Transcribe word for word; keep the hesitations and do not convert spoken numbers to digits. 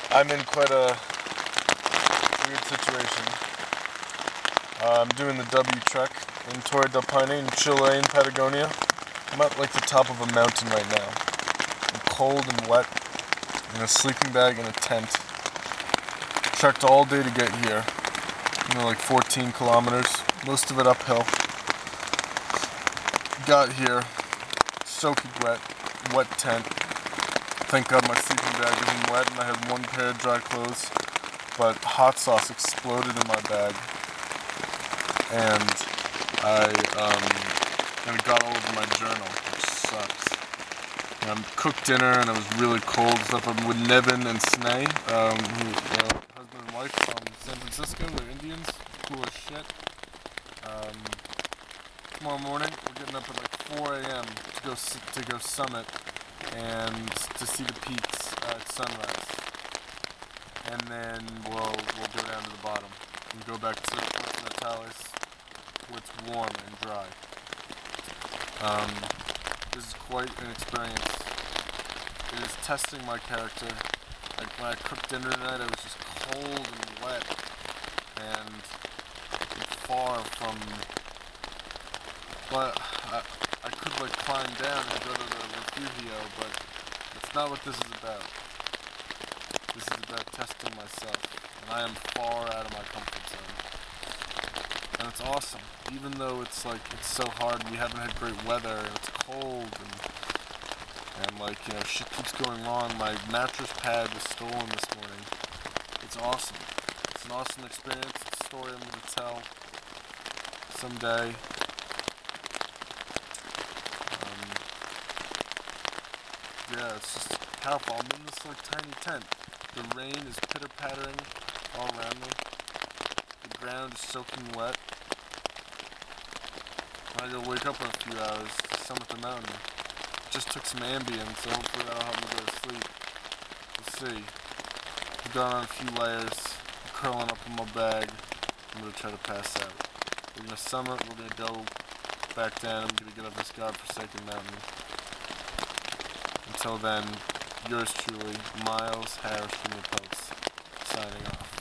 I'm in quite a weird situation. Uh, I'm doing the W trek in Torre del Paine in Chile, in Patagonia. I'm at like the top of a mountain right now. I'm cold and wet, in a sleeping bag and a tent. Trekked all day to get here. You know, like fourteen kilometers, most of it uphill. Got here, soaking wet, wet tent. Thank God my sleeping bag isn't wet and I had one pair of dry clothes, but hot sauce exploded in my bag, and I um, and it got all over my journal, which sucks. And I cooked dinner and it was really cold. Stuff I'm with Nevin and Snay, um, who, you know, husband and wife from San Francisco. They're Indians, cool as shit. Um, tomorrow morning we're getting up at like four a m to go to go summit and to see the peaks at sunrise, and then we'll we'll go down to the bottom and go back to Puerto Natales where it's warm and dry. Um, this is quite an experience. It is testing my character. Like when I cooked dinner tonight, I was just cold and wet and far from. But I, I could like climb down and go to the refugio, but that's not what this is about. This is about testing myself, and I am far out of my comfort zone. And it's awesome, even though it's like, it's so hard, we haven't had great weather, and it's cold, and, and like, you know, shit keeps going wrong. My mattress pad was stolen this morning. It's awesome. It's an awesome experience. It's a story I'm going to tell someday. Um, yeah, it's just powerful. I'm in this like tiny tent. The rain is pitter-pattering all around me. The ground is soaking wet. I gotta wake up in a few hours to summit the mountain. Just took some Ambien, so hopefully that'll help me go to sleep. We'll see. I've gone on a few layers. I'm curling up in my bag. I'm gonna try to pass out. We're gonna summit. We're gonna go back down. I'm gonna get up this godforsaken mountain. Until then, yours truly, Miles Harris from the Post, signing off.